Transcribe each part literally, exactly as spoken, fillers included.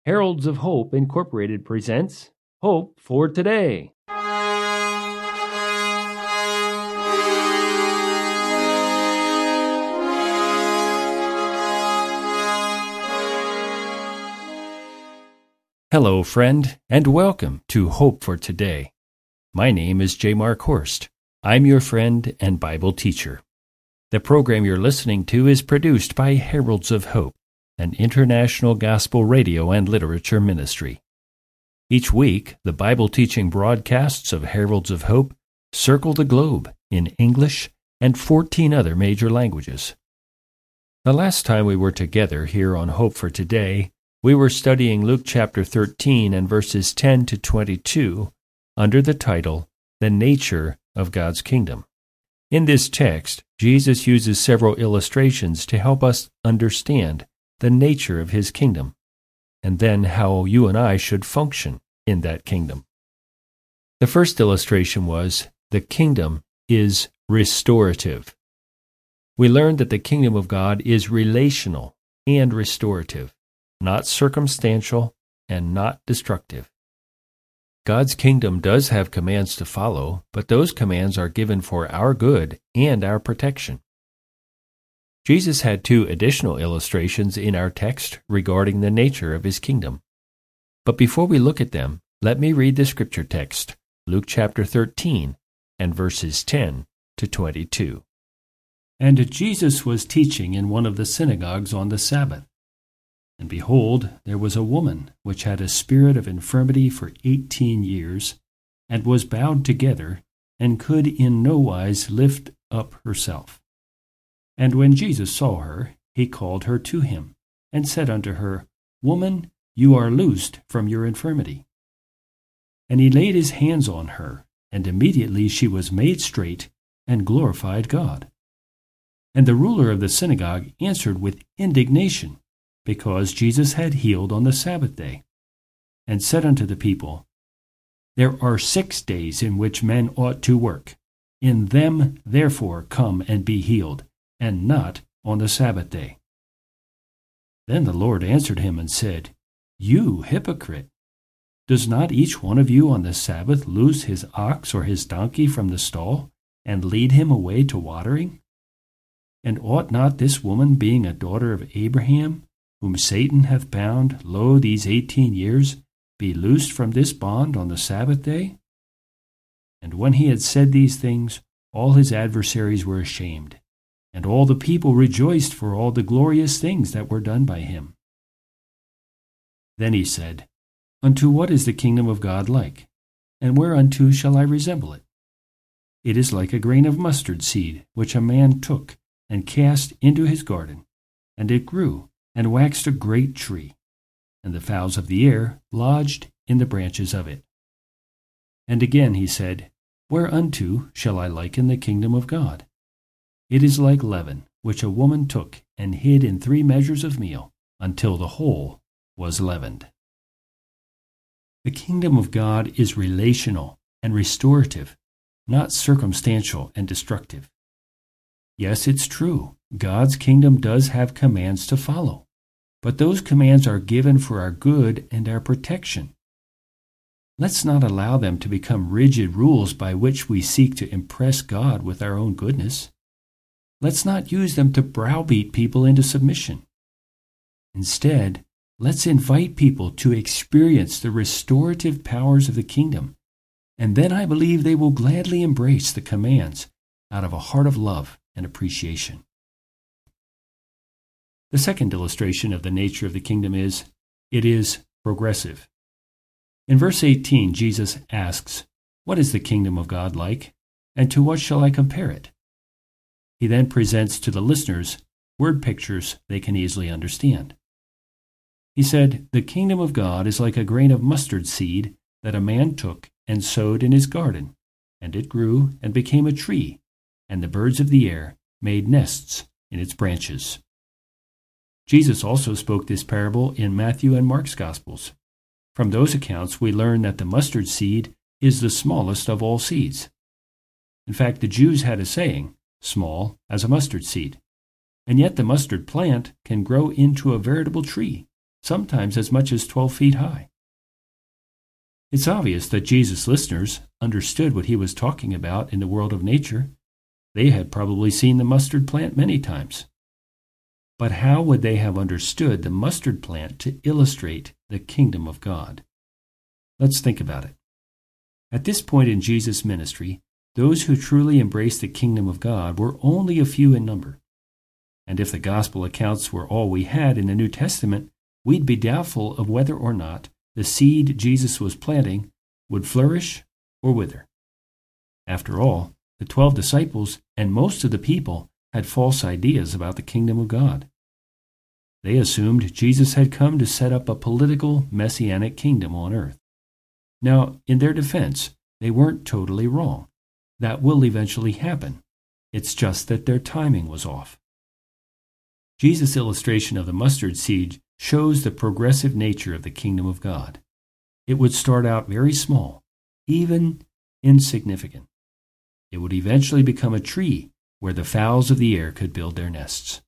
Heralds of Hope Incorporated presents Hope for Today. Hello, friend, and welcome to Hope for Today. My name is J. Mark Horst. I'm your friend and Bible teacher. The program you're listening to is produced by Heralds of Hope, an international gospel radio and literature ministry. Each week, the Bible teaching broadcasts of Heralds of Hope circle the globe in English and fourteen other major languages. The last time we were together here on Hope for Today, we were studying Luke chapter thirteen and verses ten to twenty-two under the title, The Nature of God's Kingdom. In this text, Jesus uses several illustrations to help us understand the nature of his kingdom, and then how you and I should function in that kingdom. The first illustration was, the kingdom is restorative. We learned that the kingdom of God is relational and restorative, not circumstantial and not destructive. God's kingdom does have commands to follow, but those commands are given for our good and our protection. Jesus had two additional illustrations in our text regarding the nature of his kingdom. But before we look at them, let me read the scripture text, Luke chapter thirteen and verses ten to twenty-two. And Jesus was teaching in one of the synagogues on the Sabbath. And behold, there was a woman which had a spirit of infirmity for eighteen years, and was bowed together, and could in no wise lift up herself. And when Jesus saw her, he called her to him, and said unto her, Woman, you are loosed from your infirmity. And he laid his hands on her, and immediately she was made straight, and glorified God. And the ruler of the synagogue answered with indignation, because Jesus had healed on the Sabbath day, and said unto the people, There are six days in which men ought to work. In them therefore come and be healed, and not on the Sabbath day. Then the Lord answered him and said, You hypocrite! Does not each one of you on the Sabbath loose his ox or his donkey from the stall, and lead him away to watering? And ought not this woman, being a daughter of Abraham, whom Satan hath bound, lo, these eighteen years, be loosed from this bond on the Sabbath day? And when he had said these things, all his adversaries were ashamed, and all the people rejoiced for all the glorious things that were done by him. Then he said, Unto what is the kingdom of God like? And whereunto shall I resemble it? It is like a grain of mustard seed, which a man took, and cast into his garden, and it grew, and waxed a great tree, and the fowls of the air lodged in the branches of it. And again he said, Whereunto shall I liken the kingdom of God? It is like leaven, which a woman took and hid in three measures of meal, until the whole was leavened. The kingdom of God is relational and restorative, not circumstantial and destructive. Yes, it's true, God's kingdom does have commands to follow, but those commands are given for our good and our protection. Let's not allow them to become rigid rules by which we seek to impress God with our own goodness. Let's not use them to browbeat people into submission. Instead, let's invite people to experience the restorative powers of the kingdom, and then I believe they will gladly embrace the commands out of a heart of love and appreciation. The second illustration of the nature of the kingdom is, it is progressive. In verse eighteen, Jesus asks, What is the kingdom of God like, and to what shall I compare it? He then presents to the listeners word pictures they can easily understand. He said, The kingdom of God is like a grain of mustard seed that a man took and sowed in his garden, and it grew and became a tree, and the birds of the air made nests in its branches. Jesus also spoke this parable in Matthew and Mark's Gospels. From those accounts, we learn that the mustard seed is the smallest of all seeds. In fact, the Jews had a saying, small as a mustard seed, and yet the mustard plant can grow into a veritable tree, sometimes as much as twelve feet high. It's obvious that Jesus' listeners understood what he was talking about in the world of nature. They had probably seen the mustard plant many times. But how would they have understood the mustard plant to illustrate the kingdom of God? Let's think about it. At this point in Jesus' ministry, those who truly embraced the kingdom of God were only a few in number. And if the gospel accounts were all we had in the New Testament, we'd be doubtful of whether or not the seed Jesus was planting would flourish or wither. After all, the twelve disciples and most of the people had false ideas about the kingdom of God. They assumed Jesus had come to set up a political, messianic kingdom on earth. Now, in their defense, they weren't totally wrong. That will eventually happen. It's just that their timing was off. Jesus' illustration of the mustard seed shows the progressive nature of the kingdom of God. It would start out very small, even insignificant. It would eventually become a tree where the fowls of the air could build their nests.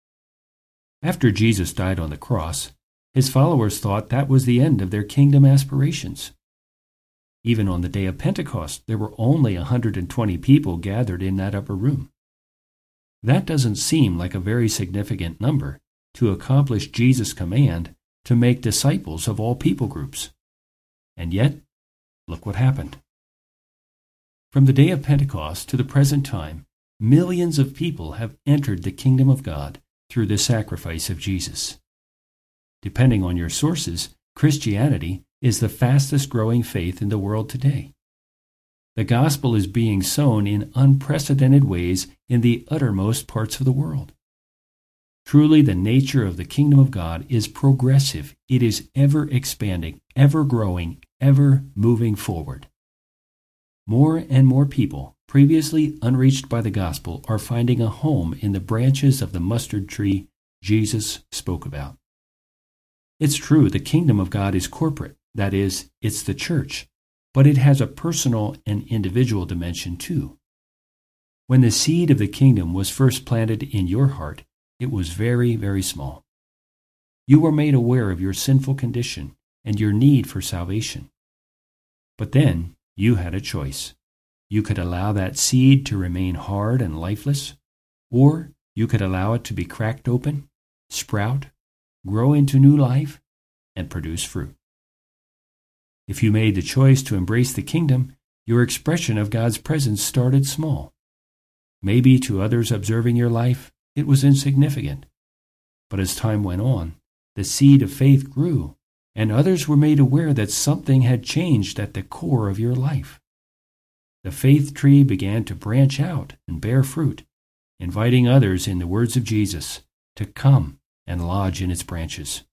After Jesus died on the cross, his followers thought that was the end of their kingdom aspirations. Even on the day of Pentecost, there were only one hundred twenty people gathered in that upper room. That doesn't seem like a very significant number to accomplish Jesus' command to make disciples of all people groups. And yet, look what happened. From the day of Pentecost to the present time, millions of people have entered the kingdom of God through the sacrifice of Jesus. Depending on your sources, Christianity is the fastest growing faith in the world today. The gospel is being sown in unprecedented ways in the uttermost parts of the world. Truly, the nature of the kingdom of God is progressive. It is ever expanding, ever growing, ever moving forward. More and more people, previously unreached by the gospel, are finding a home in the branches of the mustard tree Jesus spoke about. It's true, the kingdom of God is corporate. That is, it's the church. But it has a personal and individual dimension too. When the seed of the kingdom was first planted in your heart, it was very, very small. You were made aware of your sinful condition and your need for salvation. But then you had a choice. You could allow that seed to remain hard and lifeless, or you could allow it to be cracked open, sprout, grow into new life, and produce fruit. If you made the choice to embrace the kingdom, your expression of God's presence started small. Maybe to others observing your life, it was insignificant. But as time went on, the seed of faith grew, and others were made aware that something had changed at the core of your life. The faith tree began to branch out and bear fruit, inviting others, in the words of Jesus, to come and lodge in its branches.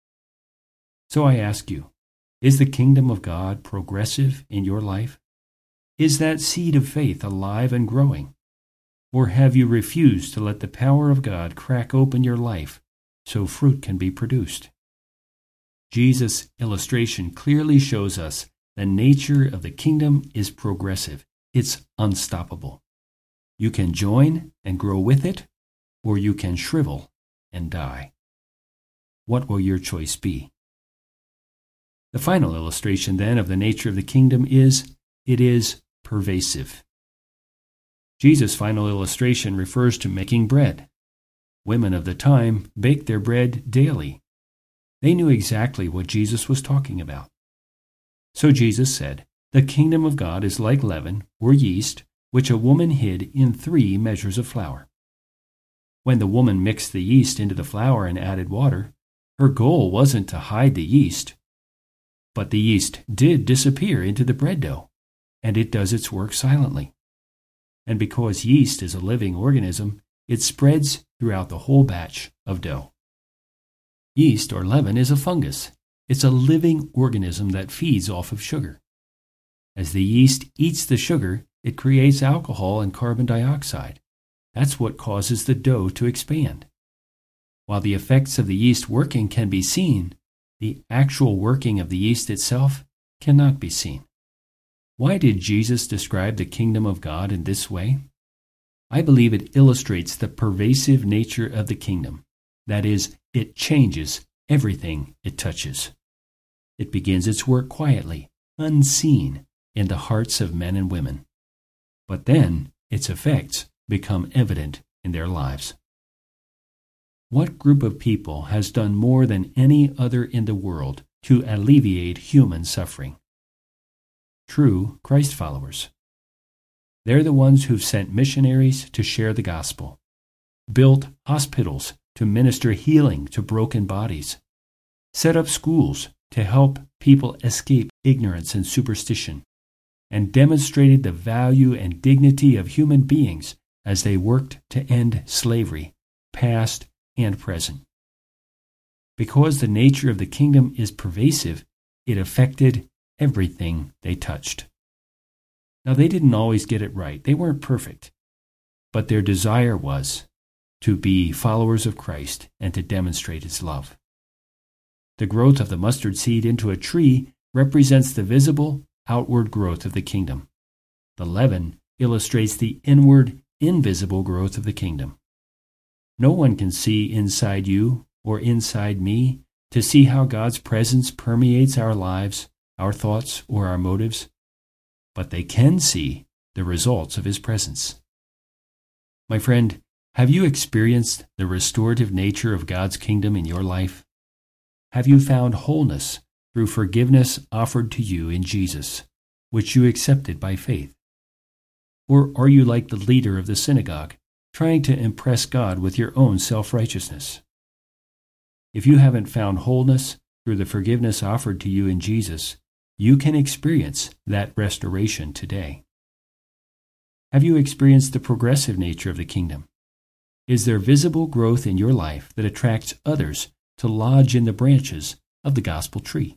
So I ask you, is the kingdom of God progressive in your life? Is that seed of faith alive and growing? Or have you refused to let the power of God crack open your life so fruit can be produced? Jesus' illustration clearly shows us the nature of the kingdom is progressive. It's unstoppable. You can join and grow with it, or you can shrivel and die. What will your choice be? The final illustration, then, of the nature of the kingdom is, it is pervasive. Jesus' final illustration refers to making bread. Women of the time baked their bread daily. They knew exactly what Jesus was talking about. So Jesus said, "The kingdom of God is like leaven, or yeast, which a woman hid in three measures of flour." When the woman mixed the yeast into the flour and added water, her goal wasn't to hide the yeast. But the yeast did disappear into the bread dough, and it does its work silently. And because yeast is a living organism, it spreads throughout the whole batch of dough. Yeast, or leaven, is a fungus. It's a living organism that feeds off of sugar. As the yeast eats the sugar, it creates alcohol and carbon dioxide. That's what causes the dough to expand. While the effects of the yeast working can be seen, the actual working of the yeast itself cannot be seen. Why did Jesus describe the kingdom of God in this way? I believe it illustrates the pervasive nature of the kingdom. That is, it changes everything it touches. It begins its work quietly, unseen, in the hearts of men and women. But then its effects become evident in their lives. What group of people has done more than any other in the world to alleviate human suffering? True Christ followers. They're the ones who've sent missionaries to share the gospel, built hospitals to minister healing to broken bodies, set up schools to help people escape ignorance and superstition, and demonstrated the value and dignity of human beings as they worked to end slavery, past and present. Because the nature of the kingdom is pervasive, it affected everything they touched. Now, they didn't always get it right. They weren't perfect. But their desire was to be followers of Christ and to demonstrate his love. The growth of the mustard seed into a tree represents the visible, outward growth of the kingdom. The leaven illustrates the inward, invisible growth of the kingdom. No one can see inside you or inside me to see how God's presence permeates our lives, our thoughts, or our motives, but they can see the results of his presence. My friend, have you experienced the restorative nature of God's kingdom in your life? Have you found wholeness through forgiveness offered to you in Jesus, which you accepted by faith? Or are you like the leader of the synagogue, trying to impress God with your own self-righteousness? If you haven't found wholeness through the forgiveness offered to you in Jesus, you can experience that restoration today. Have you experienced the progressive nature of the kingdom? Is there visible growth in your life that attracts others to lodge in the branches of the gospel tree?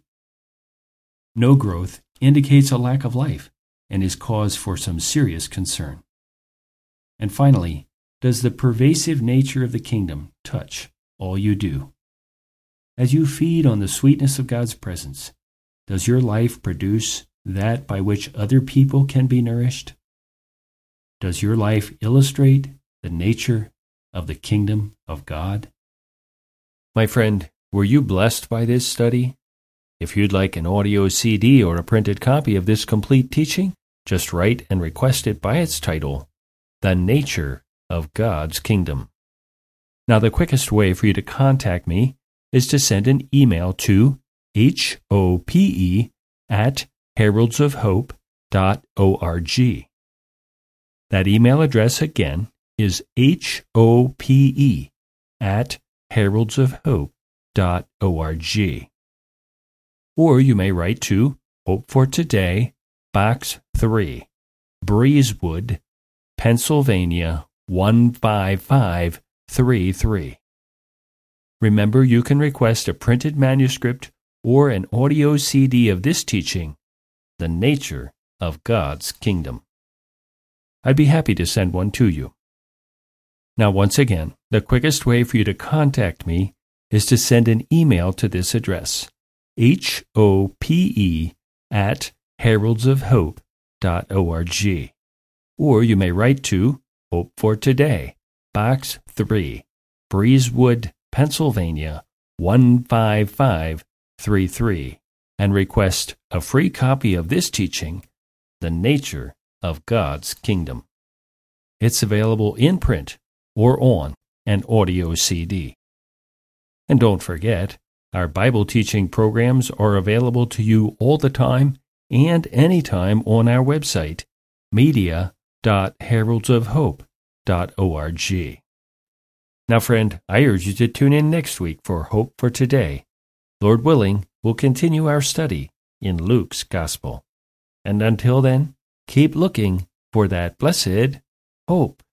No growth indicates a lack of life and is cause for some serious concern. And finally, does the pervasive nature of the kingdom touch all you do? As you feed on the sweetness of God's presence, does your life produce that by which other people can be nourished? Does your life illustrate the nature of the kingdom of God? My friend, were you blessed by this study? If you'd like an audio C D or a printed copy of this complete teaching, just write and request it by its title, The Nature of God's Kingdom. Now, the quickest way for you to contact me is to send an email to hope at heralds of hope dot org. That email address again is hope at heralds of hope dot org. Or you may write to Hope for Today, Box three, Breezewood, Pennsylvania one five five three three. Remember, you can request a printed manuscript or an audio C D of this teaching, The Nature of God's Kingdom. I'd be happy to send one to you. Now, once again, the quickest way for you to contact me is to send an email to this address, hope at heralds of hope dot org. Or you may write to Hope for Today, Box three, Breezewood, Pennsylvania one five five three three, and request a free copy of this teaching, The Nature of God's Kingdom. It's available in print or on an audio C D. And don't forget, our Bible teaching programs are available to you all the time and anytime on our website, media dot heralds of hope dot org. Now, friend, I urge you to tune in next week for Hope for Today. Lord willing, we'll continue our study in Luke's Gospel. And until then, keep looking for that blessed hope.